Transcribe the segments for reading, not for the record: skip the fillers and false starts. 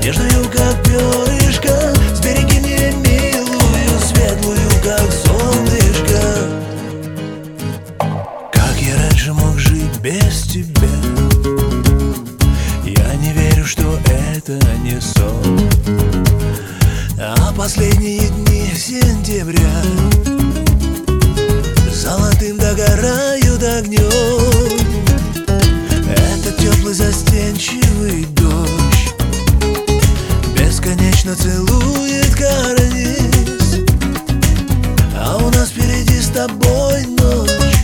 нежную, как перышко. Сбереги мне милую, светлую, как солнышко. Как я раньше мог жить без тебя? Я не верю, что это не сон. А последние дни сентября золотым догорают огнем. Этот теплый застенчивый дождь бесконечно целует карниз, а у нас впереди с тобой ночь,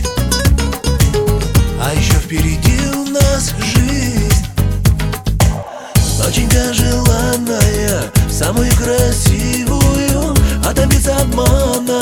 а еще впереди у нас жизнь. Доченька желанная, самую красивую, а добиться обмана